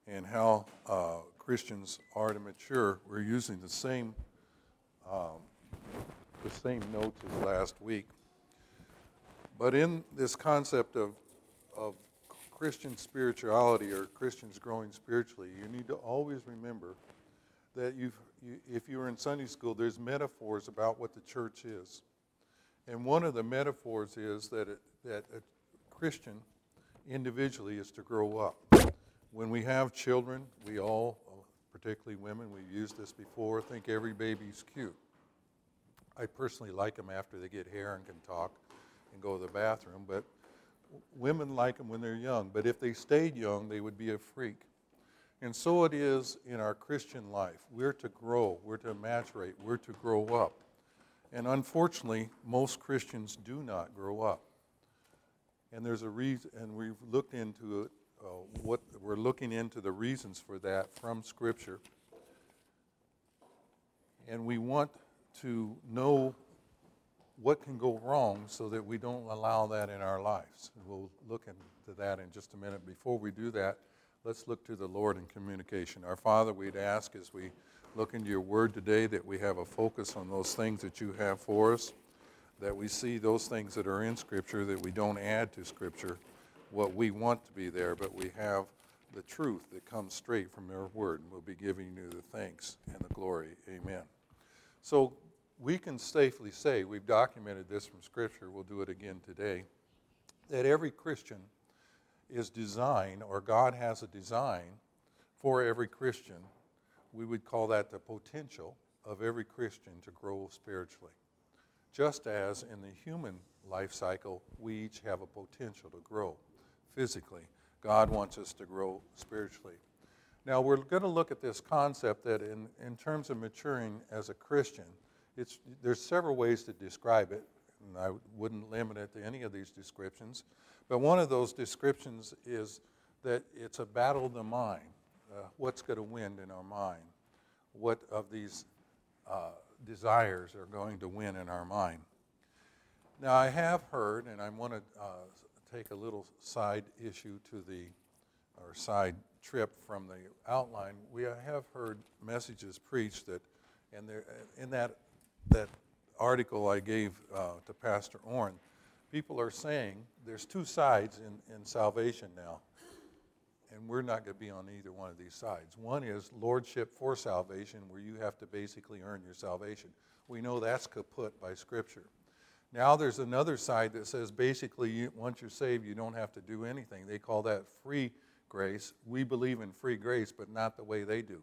and how Christians are to mature. We're using the same notes as last week. But in this concept of Christian spirituality or Christians growing spiritually, you need to always remember that if you were in Sunday school, there's metaphors about what the church is. And one of the metaphors is that a Christian individually is to grow up. When we have children, we all, particularly women, we've used this before, think every baby's cute. I personally like them after they get hair and can talk and go to the bathroom, but women like them when they're young. But if they stayed young, they would be a freak. And so it is in our Christian life. We're to grow, we're to maturate, we're to grow up. And unfortunately, most Christians do not grow up. And there's a reason, and we've looked into it, we're looking into the reasons for that from Scripture. And we want to know what can go wrong so that we don't allow that in our lives. We'll look into that in just a minute. Before we do that, let's look to the Lord in communication. Our Father, we'd ask as we look into your word today that we have a focus on those things that you have for us, that we see those things that are in Scripture, that we don't add to Scripture what we want to be there, but we have the truth that comes straight from your word, and we'll be giving you the thanks and the glory. Amen. So we can safely say, we've documented this from Scripture, we'll do it again today, that every Christian is designed, or God has a design for every Christian. We would call that the potential of every Christian to grow spiritually. Just as in the human life cycle, we each have a potential to grow physically. God wants us to grow spiritually. Now, we're going to look at this concept that in terms of maturing as a Christian, there's several ways to describe it, and I wouldn't limit it to any of these descriptions. But one of those descriptions is that it's a battle of the mind. What's going to win in our mind? What of these desires are going to win in our mind? Now, I have heard, and I want to take a little side issue or side trip from the outline. We have heard messages preached that, and in that article I gave to Pastor Orrin, people are saying there's two sides in salvation now, and we're not going to be on either one of these sides. One is lordship for salvation, where you have to basically earn your salvation. We know that's kaput by Scripture. Now there's another side that says basically once you're saved, you don't have to do anything. They call that free grace. We believe in free grace, but not the way they do.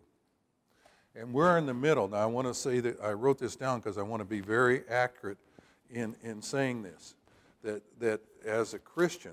And we're in the middle. Now I want to say that I wrote this down because I want to be very accurate in saying this. That as a Christian,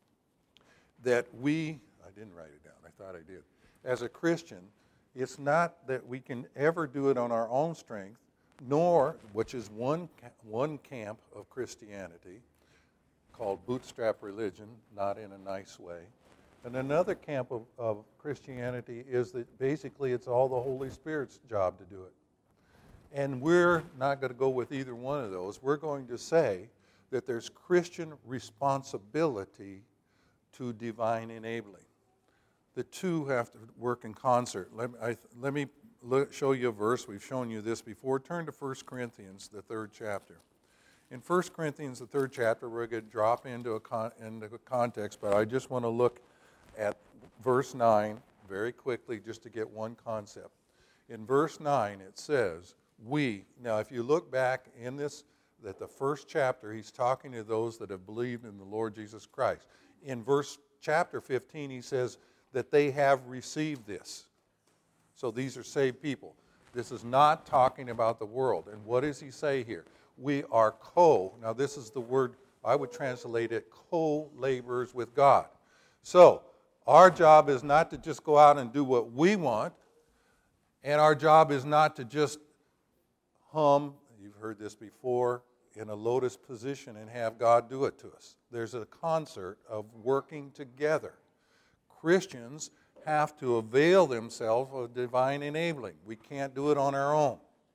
that I didn't write it down, I thought I did. As a Christian, it's not that we can ever do it on our own strength, nor, which is one camp of Christianity called bootstrap religion, not in a nice way. And another camp of Christianity is that basically it's all the Holy Spirit's job to do it. And we're not going to go with either one of those. We're going to say that there's Christian responsibility to divine enabling. The two have to work in concert. Let me show you a verse. We've shown you this before. Turn to 1 Corinthians, the 3rd chapter. In 1 Corinthians, the 3rd chapter, we're going to drop into a context, but I just want to look at verse 9 very quickly just to get one concept. In verse 9, it says, now if you look back in this, that the first chapter, he's talking to those that have believed in the Lord Jesus Christ. In chapter 15, he says that they have received this. So these are saved people. This is not talking about the world. And what does he say here? We are now this is the word, I would translate it, co-laborers with God. So our job is not to just go out and do what we want, and our job is not to just hum, you've heard this before, in a lotus position and have God do it to us. There's a concert of working together. Christians have to avail themselves of divine enabling. We can't do it on our own.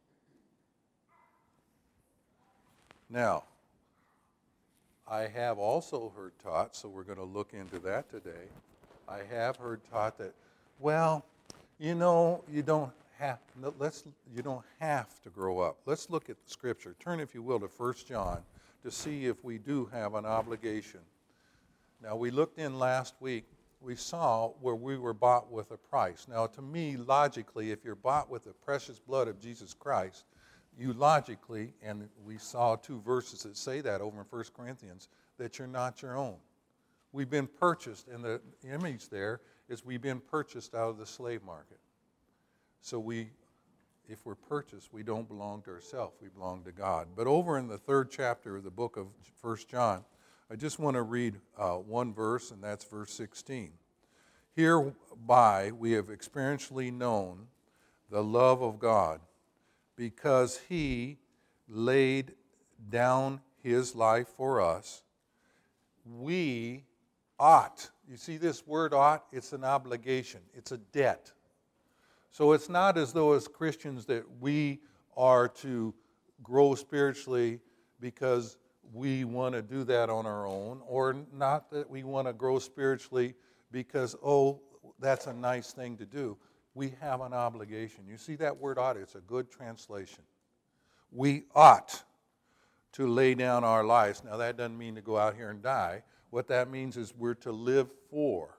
Now, I have also heard taught, so we're going to look into that today. I have heard taught that Well, you don't have no, you don't have to grow up. Let's look at the scripture. Turn, if you will, to 1 John to see if we do have an obligation. Now, we looked in last week. We saw where we were bought with a price. Now, to me, logically, if you're bought with the precious blood of Jesus Christ, you logically, and we saw 2 verses that say that over in 1 Corinthians, that you're not your own. We've been purchased, and the image there is we've been purchased out of the slave market. So if we're purchased, we don't belong to ourselves, we belong to God. But over in the 3rd chapter of the book of 1 John, I just want to read one verse, and that's verse 16. Hereby we have experientially known the love of God, because he laid down his life for us. We ought. You see this word ought? It's an obligation. It's a debt. So it's not as though as Christians that we are to grow spiritually because we want to do that on our own, or not that we want to grow spiritually because, that's a nice thing to do. We have an obligation. You see that word ought? It's a good translation. We ought to lay down our lives. Now, that doesn't mean to go out here and die. What that means is we're to live for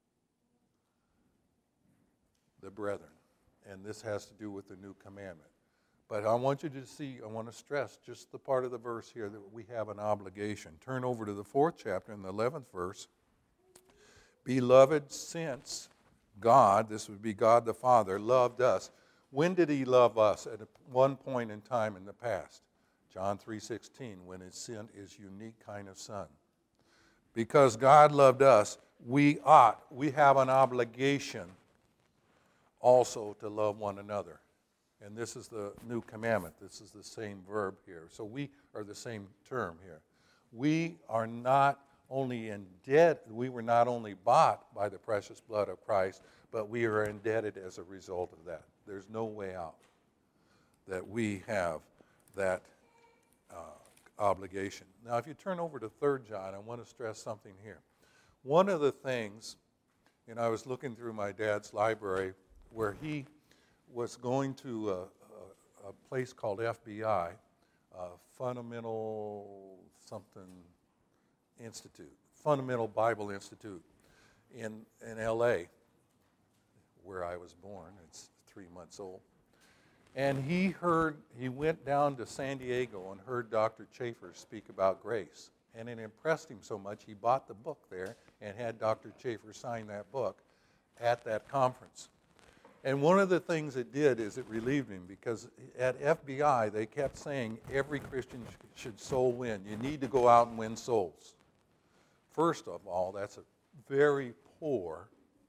the brethren. And this has to do with the new commandment. But I want you to see, I want to stress just the part of the verse here that we have an obligation. Turn over to the 4th chapter in the 11th verse. Beloved, since God, this would be God the Father, loved us. When did he love us? At one point in time in the past. John 3:16, when he sent his unique kind of son. Because God loved us, we have an obligation also to love one another. And this is the new commandment. This is the same verb here. So we are the same term here. We are not only in debt, we were not only bought by the precious blood of Christ, but we are indebted as a result of that. There's no way out that we have that obligation. Now, if you turn over to 3 John, I want to stress something here. One of the things, and I was looking through my dad's library where he was going to a place called FBI, Fundamental something Institute, Fundamental Bible Institute in L.A., where I was born. It's 3 months old. And he went down to San Diego and heard Dr. Chafer speak about grace. And it impressed him so much, he bought the book there and had Dr. Chafer sign that book at that conference. And one of the things it did is it relieved him, because at FBI they kept saying every Christian should soul win. You need to go out and win souls. First of all, that's a very poor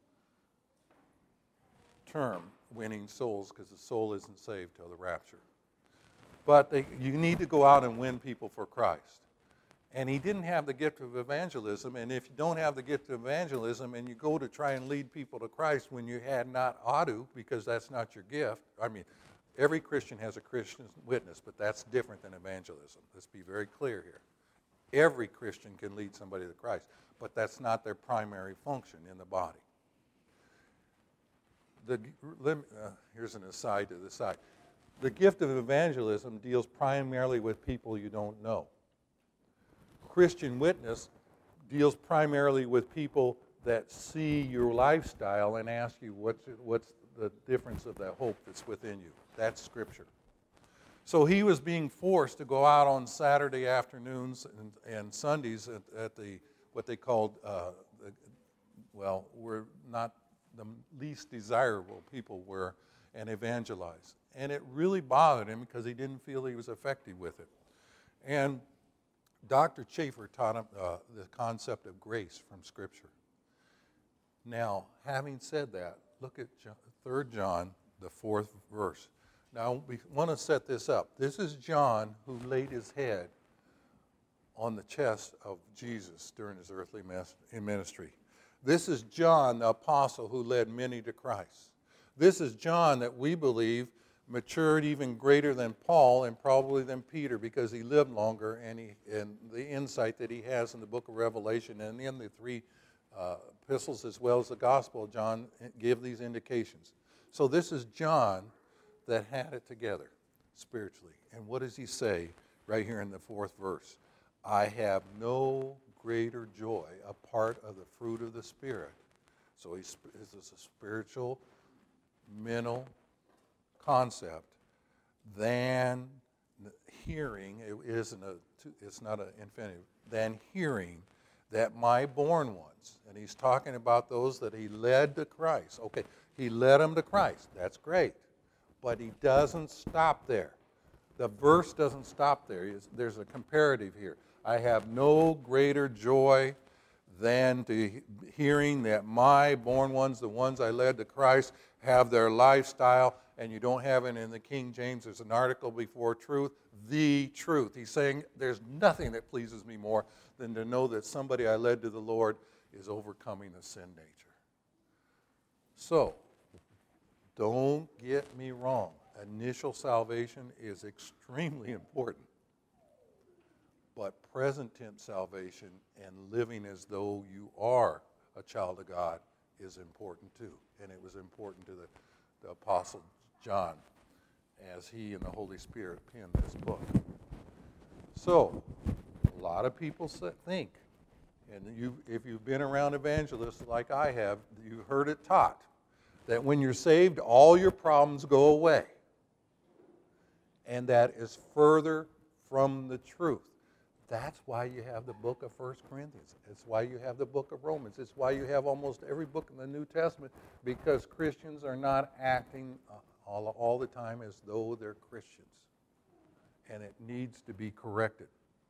term, winning souls, because the soul isn't saved till the rapture. But you need to go out and win people for Christ. And he didn't have the gift of evangelism, and if you don't have the gift of evangelism and you go to try and lead people to Christ when you had not ought to, because that's not your gift. I mean, every Christian has a Christian witness, but that's different than evangelism. Let's be very clear here. Every Christian can lead somebody to Christ, but that's not their primary function in the body. Here's an aside to the side. The gift of evangelism deals primarily with people you don't know. Christian witness deals primarily with people that see your lifestyle and ask you what's the difference of that hope that's within you. That's Scripture. So he was being forced to go out on Saturday afternoons and Sundays at the what they called, were not the least desirable people were, and evangelize. And it really bothered him because he didn't feel he was effective with it. And Dr. Chafer taught him the concept of grace from Scripture. Now, having said that, look at 3 John, the 4th verse. Now, we want to set this up. This is John who laid his head on the chest of Jesus during his earthly ministry. This is John, the apostle, who led many to Christ. This is John that we believe matured even greater than Paul and probably than Peter, because he lived longer, and the insight that he has in the book of Revelation and in the 3 epistles as well as the gospel of John give these indications. So this is John that had it together spiritually. And what does he say right here in the 4th verse? I have no greater joy, a part of the fruit of the Spirit. So this is a spiritual, mental concept than hearing. It's not an infinitive. Than hearing that my born ones, and he's talking about those that he led to Christ. Okay, he led them to Christ. That's great. But he doesn't stop there. The verse doesn't stop there. There's a comparative here. I have no greater joy than to hearing that my born ones, the ones I led to Christ, have their lifestyle, and you don't have it in the King James. There's an article before truth, the truth. He's saying there's nothing that pleases me more than to know that somebody I led to the Lord is overcoming the sin nature. So, don't get me wrong. Initial salvation is extremely important. But present tense salvation and living as though you are a child of God is important too. And it was important to the Apostle John as he and the Holy Spirit penned this book. So, a lot of people think, and if you've been around evangelists like I have, you heard it taught, that when you're saved, all your problems go away. And that is further from the truth. That's why you have the book of 1 Corinthians. It's why you have the book of Romans. It's why you have almost every book in the New Testament, because Christians are not acting all the time as though they're Christians. And it needs to be corrected.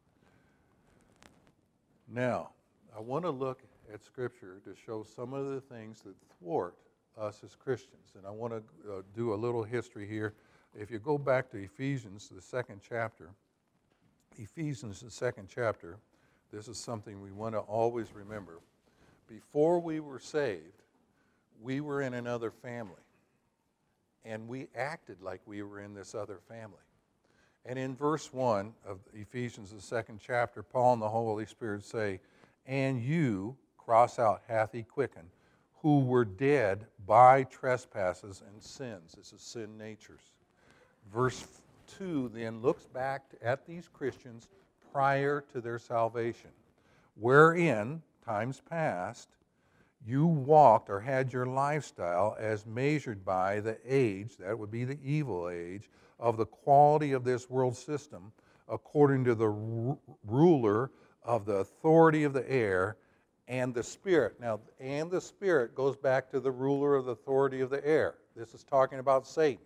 Now, I want to look at Scripture to show some of the things that thwart us as Christians. And I want to do a little history here. If you go back to Ephesians, the 2nd chapter, Ephesians, the 2nd chapter, this is something we want to always remember. Before we were saved, we were in another family. And we acted like we were in this other family. And in verse 1 of Ephesians, the 2nd chapter, Paul and the Holy Spirit say, and you, cross out, hath he quickened, who were dead by trespasses and sins. This is sin natures. Verse 2 then looks back at these Christians prior to their salvation, wherein, times past, you walked or had your lifestyle as measured by the age, that would be the evil age, of the quality of this world system, according to the ruler of the authority of the air and the spirit. Now, and the spirit goes back to the ruler of the authority of the air. This is talking about Satan.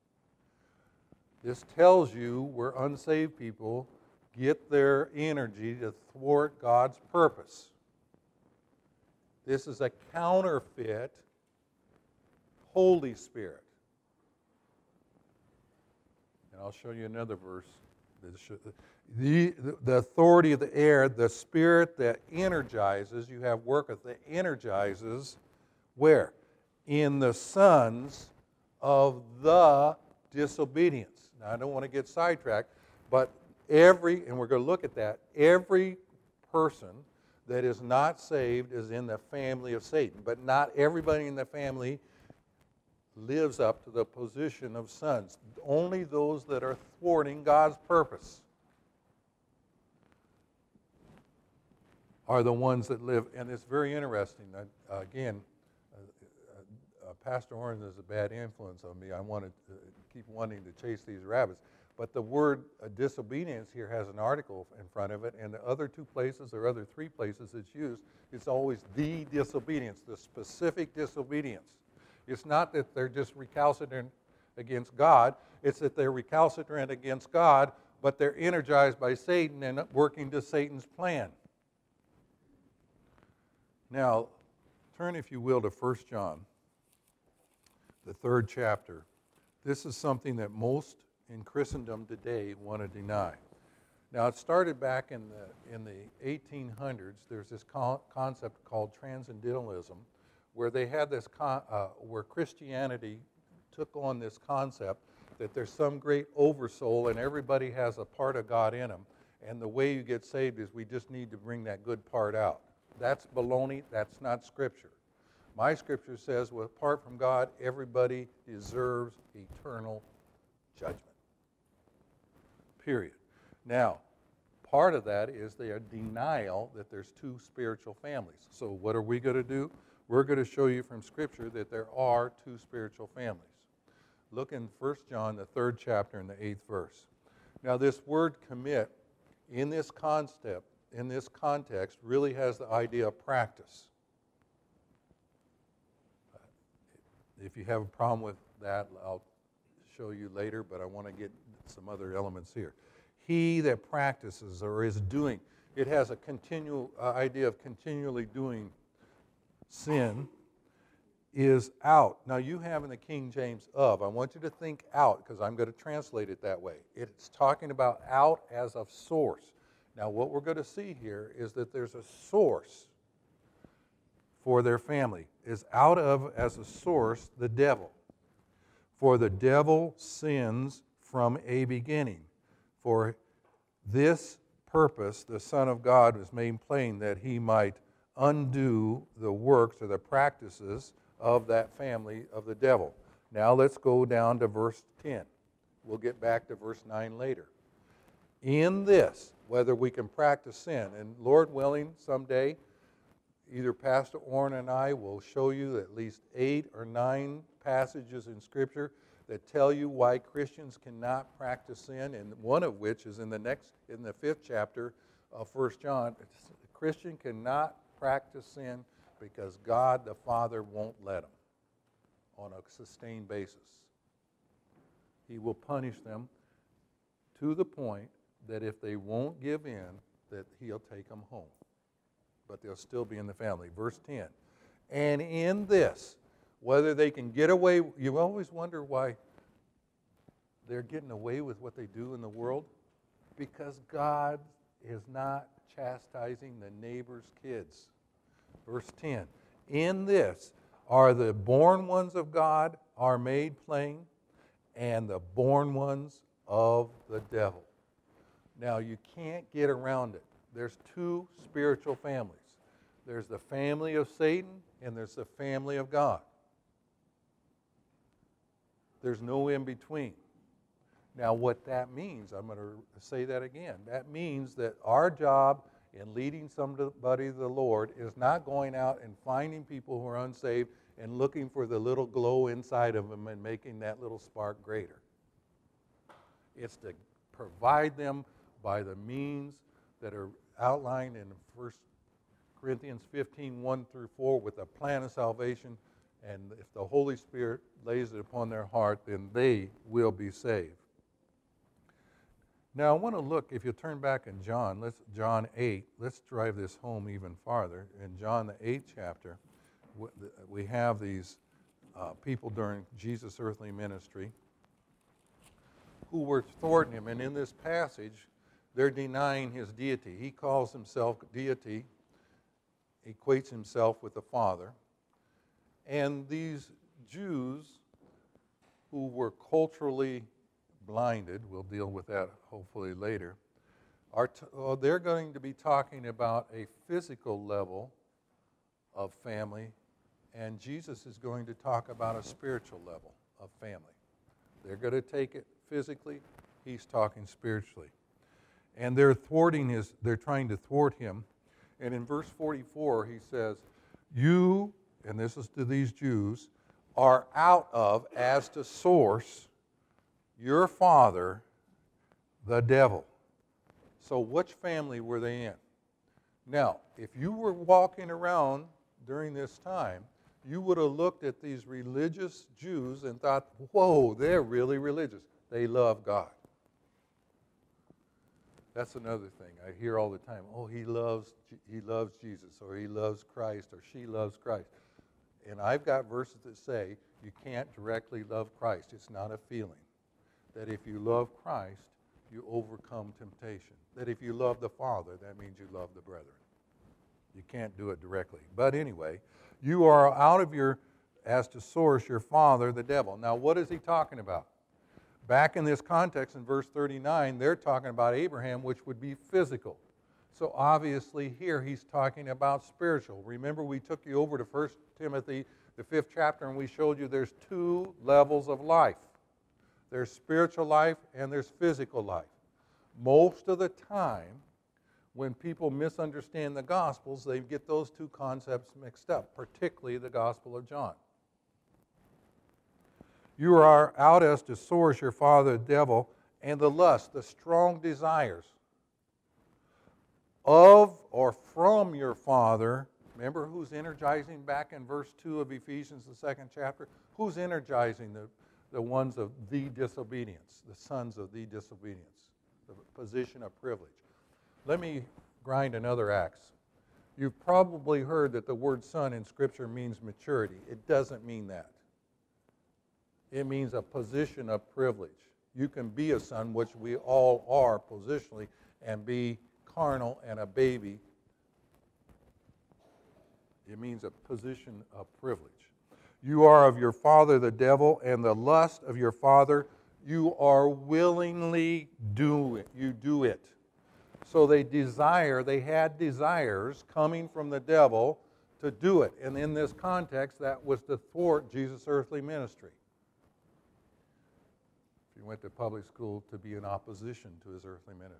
This tells you where unsaved people get their energy to thwart God's purpose. This is a counterfeit Holy Spirit. And I'll show you another verse. The authority of the air, the spirit that energizes, you have worketh that energizes, where? In the sons of the disobedience. Now, I don't want to get sidetracked, but and we're going to look at that, every person that is not saved is in the family of Satan. But not everybody in the family lives up to the position of sons. Only those that are thwarting God's purpose are the ones that live. And it's very interesting. Again, Pastor Horn is a bad influence on me. I want to keep wanting to chase these rabbits. But the word disobedience here has an article in front of it, and the other two places or other three places it's used, it's always the disobedience, the specific disobedience. It's not that they're just recalcitrant against God, it's that they're recalcitrant against God, but they're energized by Satan and working to Satan's plan. Now, turn, if you will, to 1 John, the 3rd chapter. This is something that most in Christendom today want to deny. Now, it started back in the 1800s. There's this concept called transcendentalism, where they had this, where Christianity took on this concept that there's some great oversoul and everybody has a part of God in them, and the way you get saved is we just need to bring that good part out. That's baloney. That's not Scripture. My Scripture says, well, apart from God, everybody deserves eternal judgment. Period. Now, part of that is their denial that there's two spiritual families. So what are we going to do? We're going to show you from Scripture that there are two spiritual families. Look in 1 John, the 3rd chapter, and the 8th verse. Now, this word commit in this concept, in this context, really has the idea of practice. If you have a problem with that, I'll show you later, but I want to get some other elements here. He that practices or is doing, it has a continual idea of continually doing sin, is out. Now you have in the King James of. I want you to think out because I'm going to translate it that way. It's talking about out as a source. Now what we're going to see here is that there's a source for their family. Is out of as a source the devil. For the devil sins from a beginning. For this purpose the Son of God was made plain that he might undo the works or the practices of that family of the devil. Now let's go down to verse 10. We'll get back to verse 9 later. In this, whether we can practice sin, and Lord willing, someday, either Pastor Orrin and I will show you at least 8 or 9 passages in Scripture that tell you why Christians cannot practice sin, and one of which is in the 5th chapter of 1 John. A Christian cannot practice sin because God the Father won't let them on a sustained basis. He will punish them to the point that if they won't give in, that he'll take them home. But they'll still be in the family. Verse 10. And in this, whether they can get away, you always wonder why they're getting away with what they do in the world. Because God is not chastising the neighbor's kids. Verse 10. In this are the born ones of God are made plain, and the born ones of the devil. Now you can't get around it. There's two spiritual families. There's the family of Satan and there's the family of God. There's no in between. Now what that means, I'm going to say that again. That means that our job in leading somebody to the Lord is not going out and finding people who are unsaved and looking for the little glow inside of them and making that little spark greater. It's to provide them by the means that are outlined in 1 Corinthians 15, 1 through 4 with a plan of salvation. And if the Holy Spirit lays it upon their heart, then they will be saved. Now I want to look, if you turn back in John 8, let's drive this home even farther. In John the 8th chapter, we have these people during Jesus' earthly ministry who were thwarting him. And in this passage, they're denying his deity. He calls himself deity, equates himself with the Father. And these Jews who were culturally blinded, we'll deal with that hopefully later, they're going to be talking about a physical level of family, and Jesus is going to talk about a spiritual level of family. They're going to take it physically, he's talking spiritually. And they're trying to thwart him. And in verse 44, he says, you, and this is to these Jews, are out of, as to source, your father, the devil. So which family were they in? Now, if you were walking around during this time, you would have looked at these religious Jews and thought, whoa, they're really religious. They love God. That's another thing I hear all the time. Oh, he loves Jesus, or he loves Christ, or she loves Christ. And I've got verses that say you can't directly love Christ. It's not a feeling. That if you love Christ, you overcome temptation. That if you love the Father, that means you love the brethren. You can't do it directly. But anyway, you are out of as to source, your father, the devil. Now, what is he talking about? Back in this context, in verse 39, they're talking about Abraham, which would be physical. So obviously here he's talking about spiritual. Remember, we took you over to 1 Timothy, the 5th chapter, and we showed you there's two levels of life. There's spiritual life and there's physical life. Most of the time, when people misunderstand the Gospels, they get those two concepts mixed up, particularly the Gospel of John. You are out as to source your father, the devil, and the lust, the strong desires of or from your father. Remember who's energizing back in verse 2 of Ephesians, the 2nd chapter? Who's energizing the ones of the disobedience, the sons of the disobedience, the position of privilege? Let me grind another axe. You've probably heard that the word son in Scripture means maturity. It doesn't mean that. It means a position of privilege. You can be a son, which we all are positionally, and be carnal and a baby. It means a position of privilege. You are of your father the devil, and the lust of your father you are willingly do it. You do it. So they had desires coming from the devil to do it. And in this context, that was to thwart Jesus' earthly ministry. If he went to public school, to be in opposition to his earthly ministry.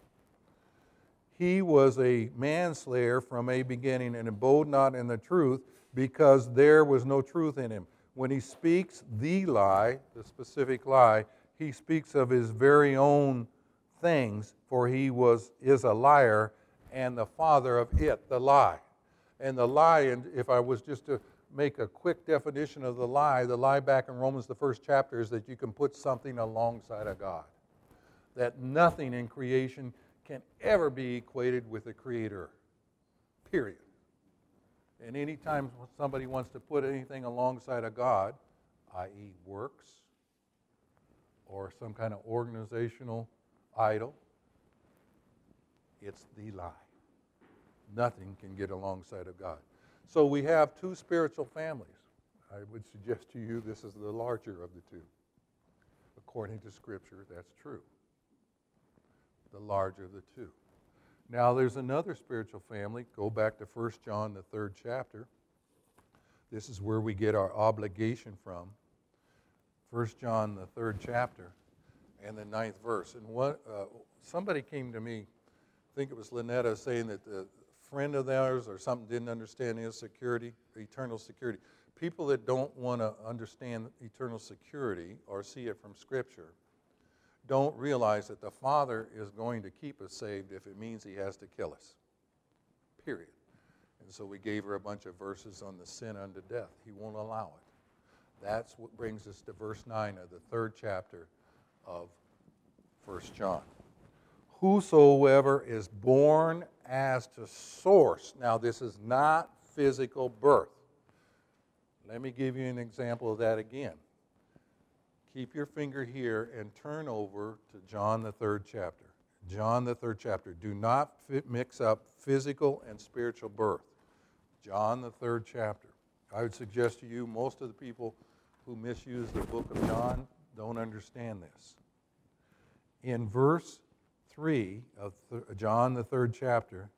He was a manslayer from a beginning and abode not in the truth because there was no truth in him. When he speaks the lie, the specific lie, he speaks of his very own things, for he is a liar and the father of it, the lie. And the lie, and if I was just to make a quick definition of the lie back in Romans, the 1st chapter, is that you can put something alongside of God. That nothing in creation can ever be equated with the Creator, period. And any time somebody wants to put anything alongside of God, i.e. works, or some kind of organizational idol, it's the lie. Nothing can get alongside of God. So we have two spiritual families. I would suggest to you this is the larger of the two. According to Scripture, that's true. The larger of the two. Now there's another spiritual family. Go back to 1 John, the 3rd chapter. This is where we get our obligation from. 1 John, the 3rd chapter, and the 9th verse. And somebody came to me, I think it was Lynetta, saying that the friend of theirs or something didn't understand his security, eternal security. People that don't want to understand eternal security or see it from Scripture don't realize that the Father is going to keep us saved if it means He has to kill us. Period. And so we gave her a bunch of verses on the sin unto death. He won't allow it. That's what brings us to verse 9 of the 3rd chapter of 1 John. Whosoever is born as to source. Now, this is not physical birth. Let me give you an example of that again. Keep your finger here and turn over to John, the 3rd chapter. John, the 3rd chapter. Do not mix up physical and spiritual birth. John, the 3rd chapter. I would suggest to you most of the people who misuse the book of John don't understand this. In verse 3 of John, the 3rd chapter,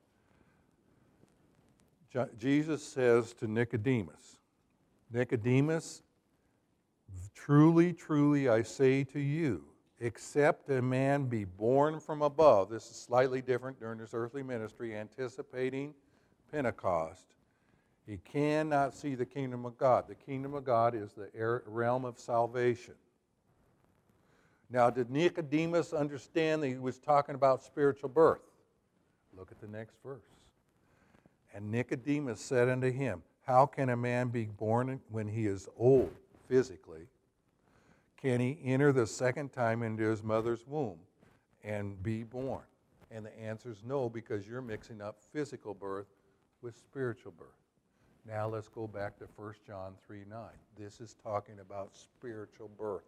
Jesus says to Nicodemus, Nicodemus, truly, truly, I say to you, except a man be born from above, this is slightly different during his earthly ministry, anticipating Pentecost, he cannot see the kingdom of God. The kingdom of God is the realm of salvation. Now, did Nicodemus understand that he was talking about spiritual birth? Look at the next verse. And Nicodemus said unto him, how can a man be born when he is old physically? Can he enter the second time into his mother's womb and be born? And the answer is no, because you're mixing up physical birth with spiritual birth. Now let's go back to 1 John 3:9. This is talking about spiritual birth.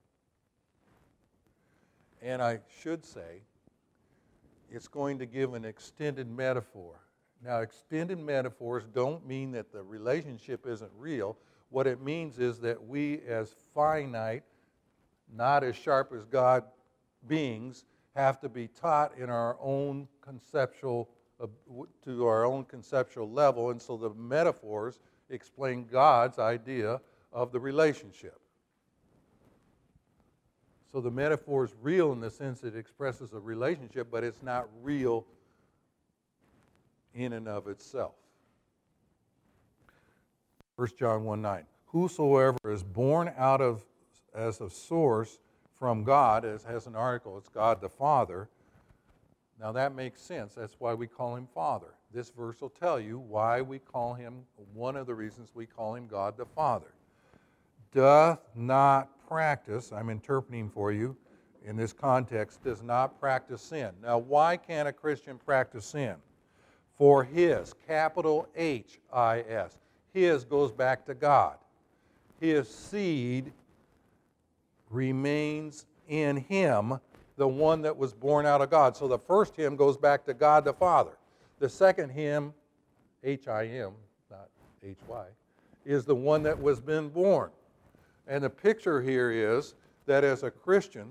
And I should say, it's going to give an extended metaphor. Now, extended metaphors don't mean that the relationship isn't real. What it means is that we, as finite, not as sharp as God beings, have to be taught in our own conceptual, to our own conceptual level, and so the metaphors explain God's idea of the relationship. So the metaphor is real in the sense it expresses a relationship, but it's not real in and of itself. 1 John 1:9. Whosoever is born out of, as a source from God, as has an article, it's God the Father. Now that makes sense. That's why we call him Father. This verse will tell you why we call him, one of the reasons we call him God the Father. Doth not practice, I'm interpreting for you in this context, does not practice sin. Now why can't a Christian practice sin? For his, capital H-I-S, his goes back to God. His seed remains in him, the one that was born out of God. So the first him goes back to God the Father. The second him, H-I-M, not H-Y, is the one that was been born. And the picture here is that as a Christian,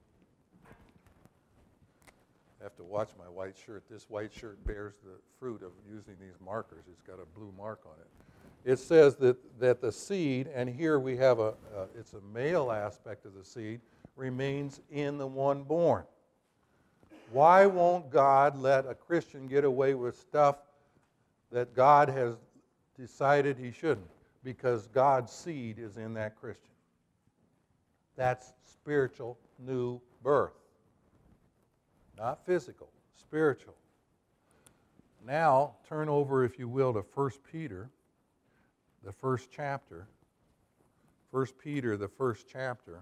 I have to watch my white shirt. This white shirt bears the fruit of using these markers. It's got a blue mark on it. It says that the seed, and here we have it's a male aspect of the seed, remains in the one born. Why won't God let a Christian get away with stuff that God has decided he shouldn't? Because God's seed is in that Christian. That's spiritual new birth. Not physical, spiritual. Now, turn over, if you will, to 1 Peter, the first chapter. 1 Peter, the first chapter.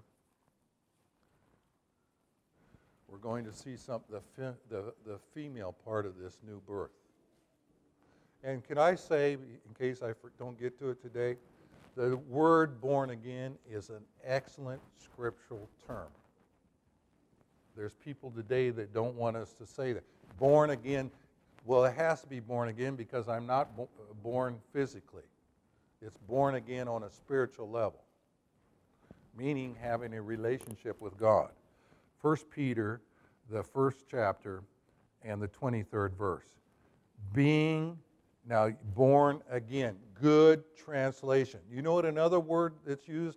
We're going to see the female part of this new birth. And can I say, in case I don't get to it today, the word born again is an excellent scriptural term. There's people today that don't want us to say that. Born again, well, it has to be born again because I'm not born physically. It's born again on a spiritual level, meaning having a relationship with God. 1 Peter, the first chapter, and the 23rd verse. Being, now, born again. Good translation. You know what another word that's used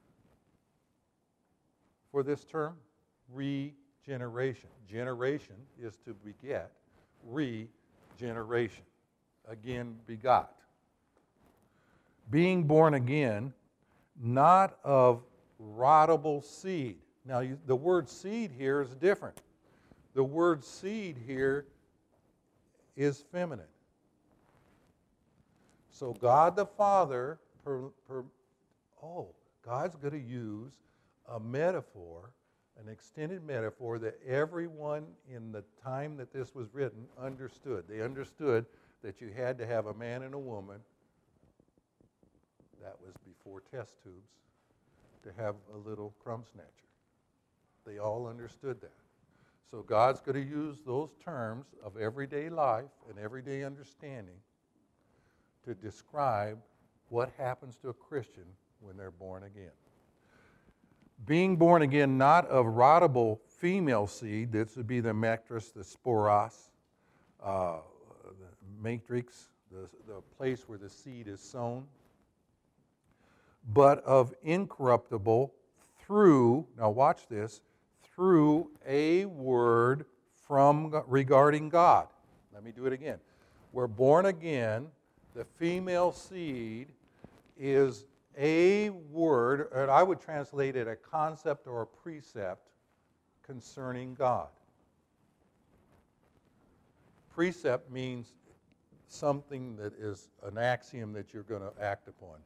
for this term? Regeneration. Generation is to beget. Regeneration. Again, begot. Being born again, not of rottable seed. Now, the word seed here is different. The word seed here is feminine. So God the Father, God's going to use a metaphor, an extended metaphor that everyone in the time that this was written understood. They understood that you had to have a man and a woman. That was before test tubes, to have a little crumb snatcher. They all understood that. So God's going to use those terms of everyday life and everyday understanding to describe what happens to a Christian when they're born again. Being born again, not of rottable female seed, this would be the matrix, the sporos, the matrix, the place where the seed is sown, but of incorruptible through, now watch this, through a word from regarding God. Let me do it again. We're born again. The female seed is a word, and I would translate it a concept or a precept concerning God. Precept means something that is an axiom that you're going to act upon.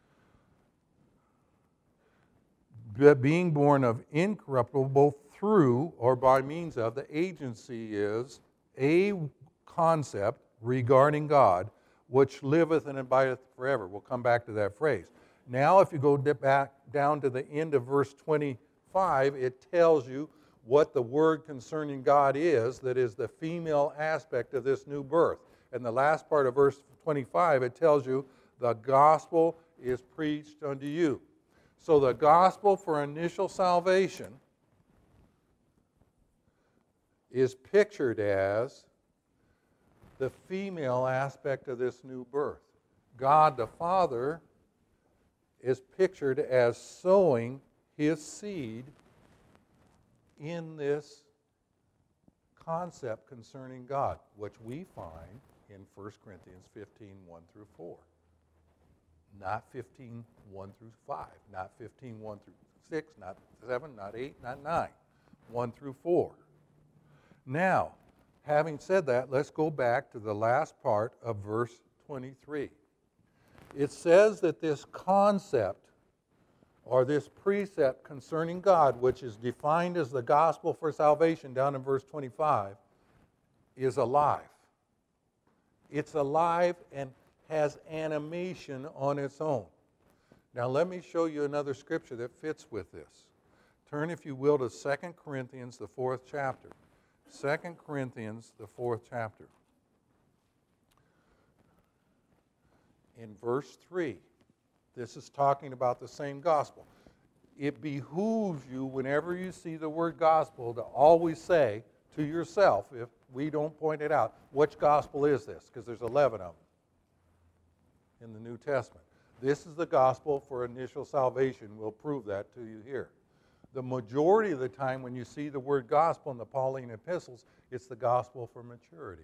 Being born of incorruptible, both through or by means of, the agency is a concept regarding God, which liveth and abideth forever. We'll come back to that phrase. Now, if you go back down to the end of verse 25, it tells you what the word concerning God is, that is the female aspect of this new birth. And the last part of verse 25, it tells you the gospel is preached unto you. So the gospel for initial salvation is pictured as the female aspect of this new birth. God the Father is pictured as sowing his seed in this concept concerning God, which we find in 1 Corinthians 15, 1 through 4. Not 15, 1 through 5, not 15, 1 through 6, not 7, not 8, not 9, 1 through 4. Now, having said that, let's go back to the last part of verse 23. It says that this concept or this precept concerning God, which is defined as the gospel for salvation down in verse 25, is alive. It's alive and has animation on its own. Now let me show you another scripture that fits with this. Turn, if you will, to 2 Corinthians, the 4th chapter. 2 Corinthians, the 4th chapter. In verse 3, this is talking about the same gospel. It behooves you, whenever you see the word gospel, to always say to yourself, if we don't point it out, which gospel is this? Because there's 11 of them in the New Testament. This is the gospel for initial salvation. We'll prove that to you here. The majority of the time when you see the word gospel in the Pauline epistles, it's the gospel for maturity.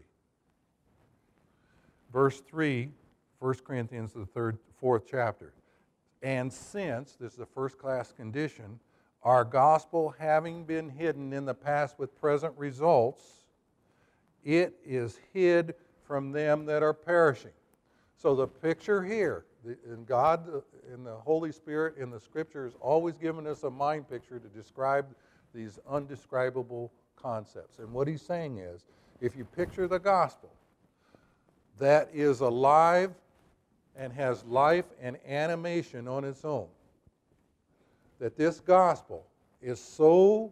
Verse 3, 1 Corinthians, the 4th chapter. And since, this is a first-class condition, our gospel having been hidden in the past with present results, it is hid from them that are perishing. So the picture here, and God and the Holy Spirit in the Scripture has always given us a mind picture to describe these undescribable concepts. And what he's saying is, if you picture the gospel that is alive and has life and animation on its own, that this gospel is so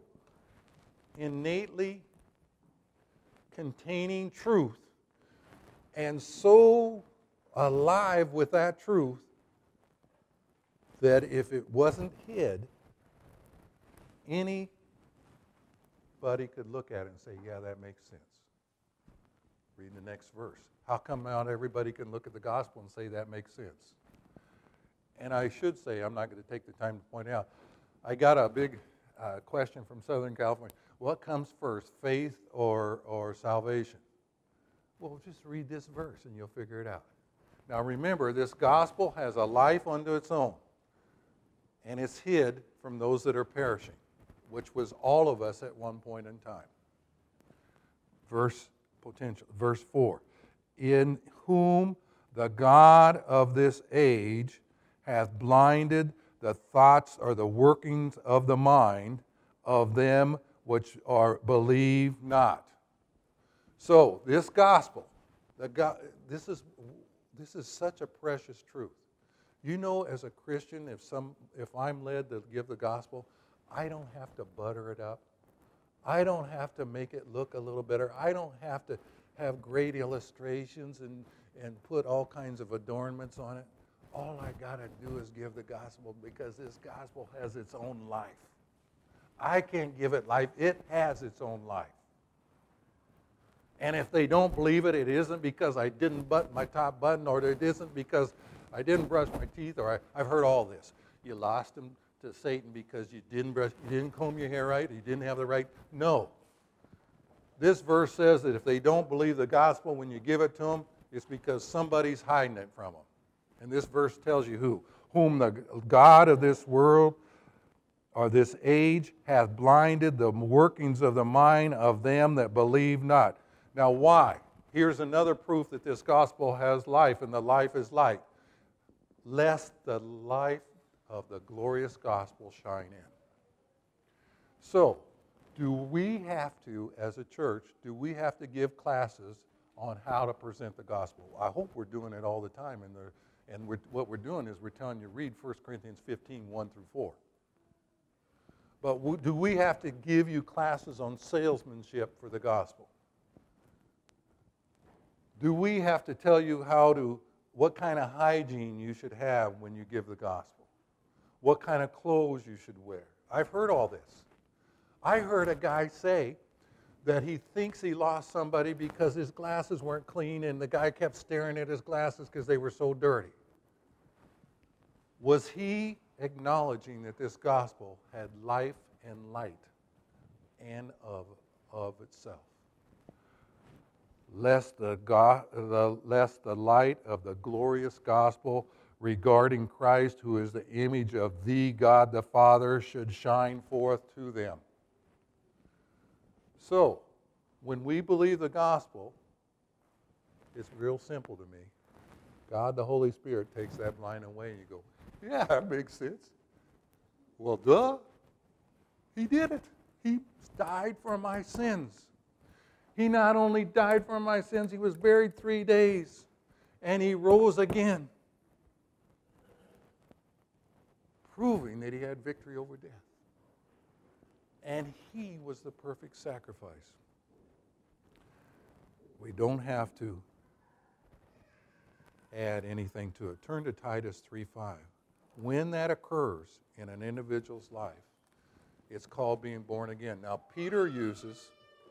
innately containing truth and so alive with that truth that if it wasn't hid, anybody could look at it and say, yeah, that makes sense. Read the next verse. How come not everybody can look at the gospel and say that makes sense? And I should say, I'm not going to take the time to point out, I got a big question from Southern California. What comes first, faith or salvation? Well, just read this verse and you'll figure it out. Now remember, this gospel has a life unto its own, and it's hid from those that are perishing, which was all of us at one point in time. Verse 4. In whom the God of this age hath blinded the thoughts or the workings of the mind of them which believe not. So this gospel, this is such a precious truth. You know, as a Christian, if I'm led to give the gospel, I don't have to butter it up. I don't have to make it look a little better. I don't have to have great illustrations and put all kinds of adornments on it. All I got to do is give the gospel, because this gospel has its own life. I can't give it life. It has its own life. And if they don't believe it, it isn't because I didn't button my top button, or it isn't because I didn't brush my teeth, or I've heard all this. You lost them to Satan because you didn't comb your hair right, you didn't have the right. No. This verse says that if they don't believe the gospel when you give it to them, it's because somebody's hiding it from them. And this verse tells you who. Whom the God of this world or this age hath blinded the workings of the mind of them that believe not. Now why? Here's another proof that this gospel has life, and the life is light. Lest the life of the glorious gospel shine in. So, do we have to, as a church, do we have to give classes on how to present the gospel? I hope we're doing it all the time, and what we're doing is we're telling you, read 1 Corinthians 15, 1 through 4. But do we have to give you classes on salesmanship for the gospel? Do we have to tell you what kind of hygiene you should have when you give the gospel? What kind of clothes you should wear? I've heard all this. I heard a guy say that he thinks he lost somebody because his glasses weren't clean and the guy kept staring at his glasses because they were so dirty? Was he acknowledging that this gospel had life and light and of itself? Lest the light of the glorious gospel regarding Christ, who is the image of the God the Father, should shine forth to them. So, when we believe the gospel, it's real simple to me. God, the Holy Spirit, takes that blind away and you go, yeah, that makes sense. Well, duh. He did it. He died for my sins. He not only died for my sins, he was buried 3 days, and he rose again, proving that he had victory over death. And he was the perfect sacrifice. We don't have to add anything to it. Turn to Titus 3:5. When that occurs in an individual's life, it's called being born again. Now, Peter uses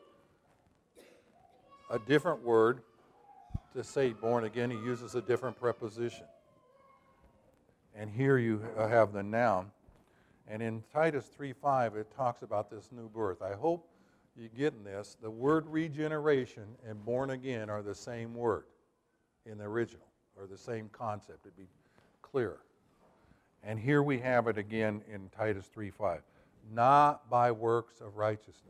a different word to say born again. He uses a different preposition. And here you have the noun. And in Titus 3:5, it talks about this new birth. I hope you're getting this. The word regeneration and born again are the same word in the original, or the same concept. It'd be clearer. And here we have it again in Titus 3:5. Not by works of righteousness.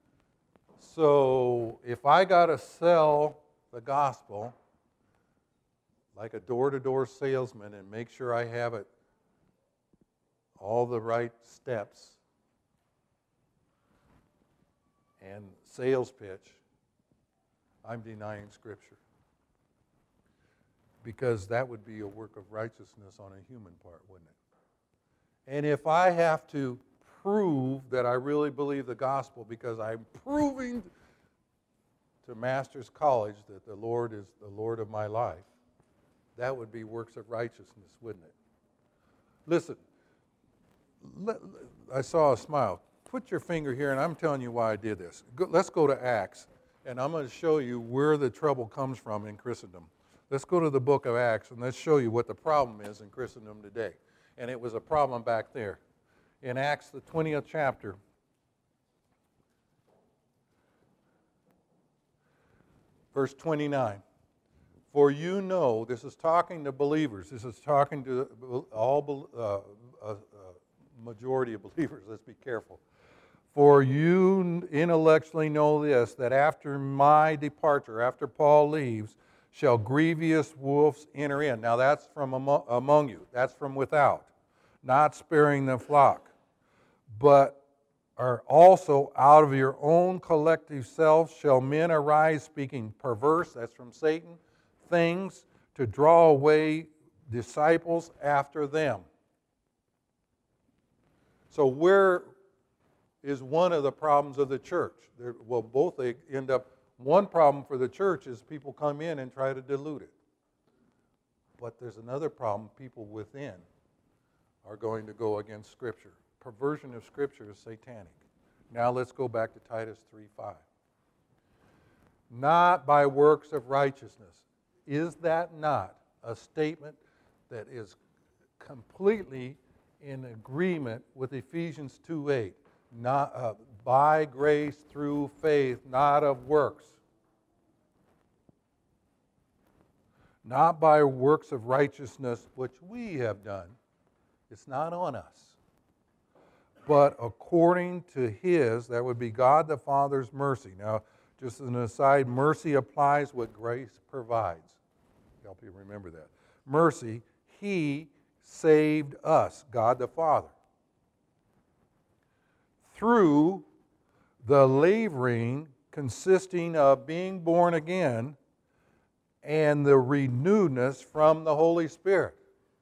So if I got to sell the gospel like a door-to-door salesman and make sure I have it all the right steps and sales pitch, I'm denying Scripture. Because that would be a work of righteousness on a human part, wouldn't it? And if I have to prove that I really believe the gospel because I'm proving to Master's College that the Lord is the Lord of my life, that would be works of righteousness, wouldn't it? Listen, I saw a smile. Put your finger here, and I'm telling you why I did this. Let's go to Acts, and I'm going to show you where the trouble comes from in Christendom. Let's go to the book of Acts, and let's show you what the problem is in Christendom today. And it was a problem back there. In Acts, the 20th chapter, verse 29. For you know, this is talking to believers. This is talking to majority of believers. Let's be careful. For you intellectually know this, that after my departure, after Paul leaves, shall grievous wolves enter in. Now that's from among you. That's from without. Not sparing the flock. But are also out of your own collective selves shall men arise speaking perverse, that's from Satan, things to draw away disciples after them. So where is one of the problems of the church? Both they end up, one problem for the church is people come in and try to dilute it. But there's another problem, people within are going to go against Scripture. Perversion of Scripture is satanic. Now let's go back to Titus 3:5. Not by works of righteousness. Is that not a statement that is completely in agreement with Ephesians 2:8? Not by grace through faith, not of works. Not by works of righteousness which we have done. It's not on us. But according to His, that would be God the Father's mercy. Now, just as an aside, mercy applies what grace provides. Help you remember that. Mercy, He saved us, God the Father, through the laboring consisting of being born again and the renewedness from the Holy Spirit.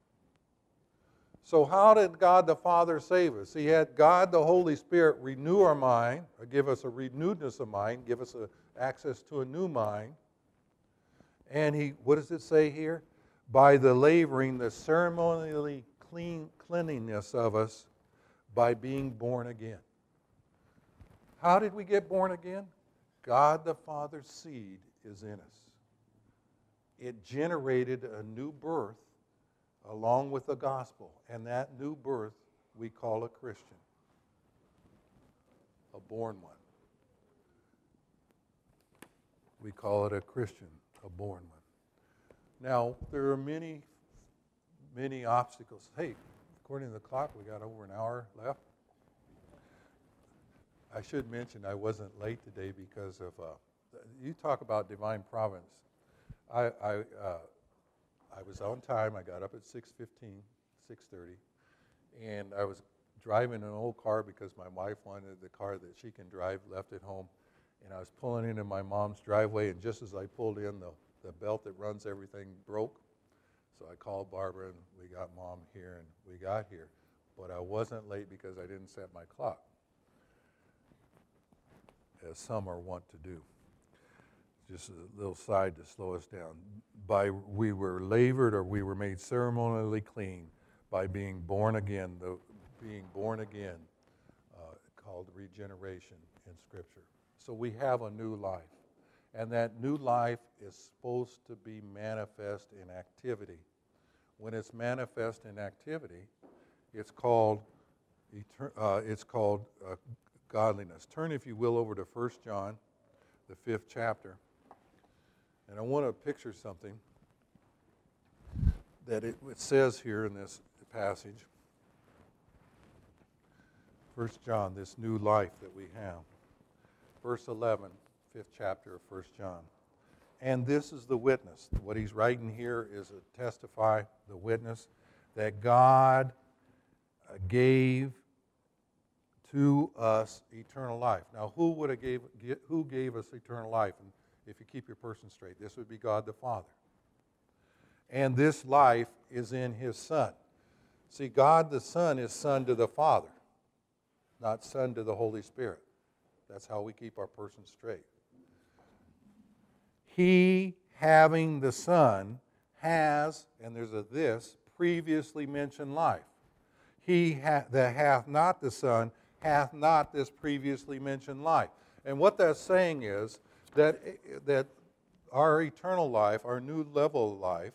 So how did God the Father save us? He had God the Holy Spirit renew our mind, or give us a renewedness of mind, give us access to a new mind. And what does it say here? By the laboring, the ceremonially cleanliness of us by being born again. How did we get born again? God the Father's seed is in us. It generated a new birth along with the gospel, and that new birth we call a Christian, a born one. We call it a Christian, a born one. Now, there are many, many obstacles. Hey, according to the clock, we got over an hour left. I should mention I wasn't late today because of, you talk about divine providence. I was on time. I got up at 6:15, 6:30, and I was driving an old car because my wife wanted the car that she can drive, left at home, and I was pulling into my mom's driveway, and just as I pulled in, the belt that runs everything broke. So I called Barbara, and we got Mom here, and we got here. But I wasn't late because I didn't set my clock, as some are wont to do. Just a little side to slow us down. We were lavered, or we were made ceremonially clean by being born again. Being born again, called regeneration in Scripture. So we have a new life. And that new life is supposed to be manifest in activity. When it's manifest in activity, it's called godliness. Turn, if you will, over to 1 John, the 5th chapter. And I want to picture something that it says here in this passage. 1 John, this new life that we have. Verse 11, 5th chapter of 1 John. And this is the witness. What he's writing here is to testify, the witness, that God gave to us eternal life. Now, who gave us eternal life? And if you keep your person straight, this would be God the Father. And this life is in His Son. See, God the Son is Son to the Father, not Son to the Holy Spirit. That's how we keep our person straight. He, having the Son, has, and there's a this, previously mentioned life. He that hath not the Son hath not this previously mentioned life. And what that's saying is that our eternal life, our new level of life,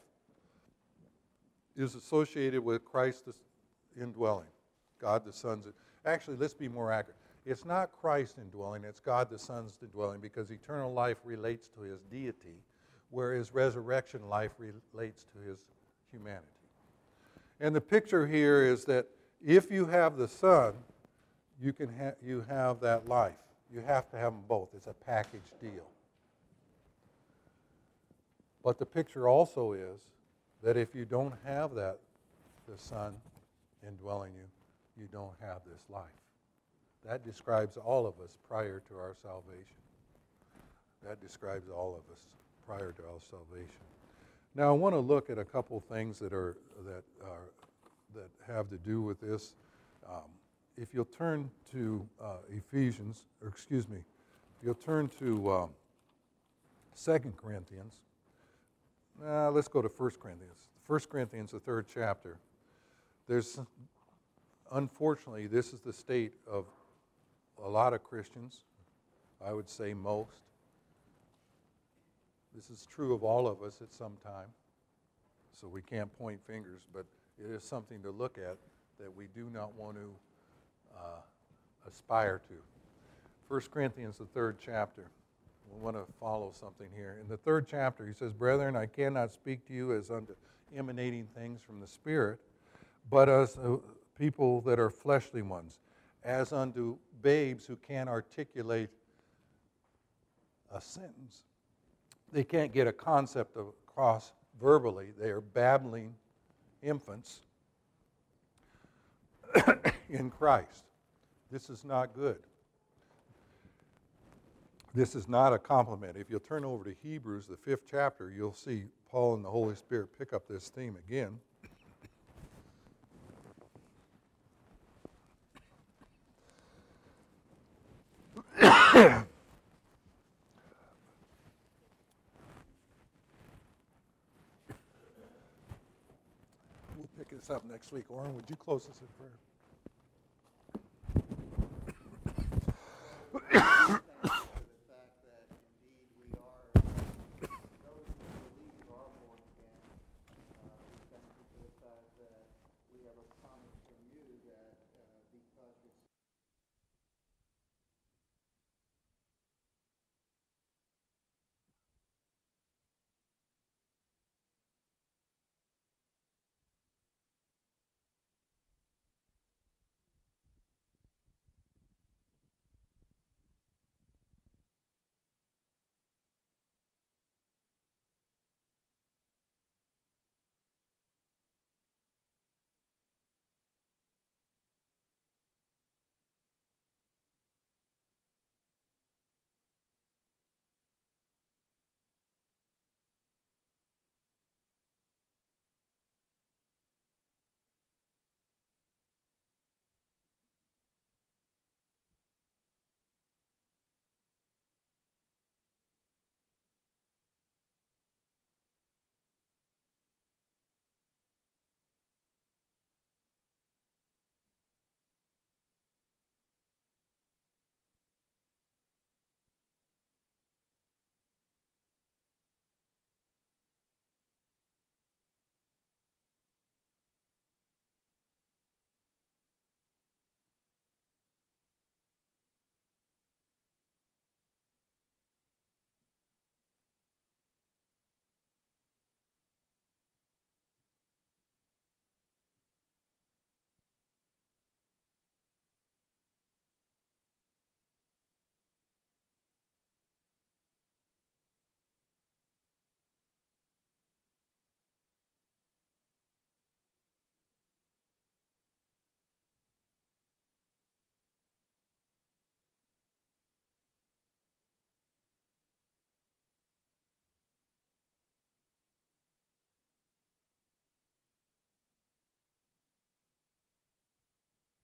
is associated with Christ's indwelling. God the Son's. Actually, let's be more accurate. It's not Christ indwelling, it's God the Son's indwelling, because eternal life relates to His deity, whereas resurrection life relates to His humanity. And the picture here is that if you have the Son, you have that life. You have to have them both. It's a package deal. But the picture also is that if you don't have the Son indwelling you, you don't have this life. That describes all of us prior to our salvation. That describes all of us prior to our salvation. Now, I want to look at a couple things that have to do with this. If you'll turn to if you'll turn to 2 Corinthians. Let's go to 1 Corinthians. 1 Corinthians, the 3rd chapter. Unfortunately, this is the state of a lot of Christians. I would say most. This is true of all of us at some time. So we can't point fingers, but it is something to look at that we do not want to aspire to. 1 Corinthians, the 3rd chapter. We want to follow something here. In the 3rd chapter, he says, Brethren, I cannot speak to you as unto emanating things from the Spirit, but as people that are fleshly ones, as unto babes who can't articulate a sentence. They can't get a concept across verbally. They are babbling infants in Christ. This is not good. This is not a compliment. If you'll turn over to Hebrews, the 5th chapter, you'll see Paul and the Holy Spirit pick up this theme again. We'll pick this up next week. Orrin, would you close us in prayer?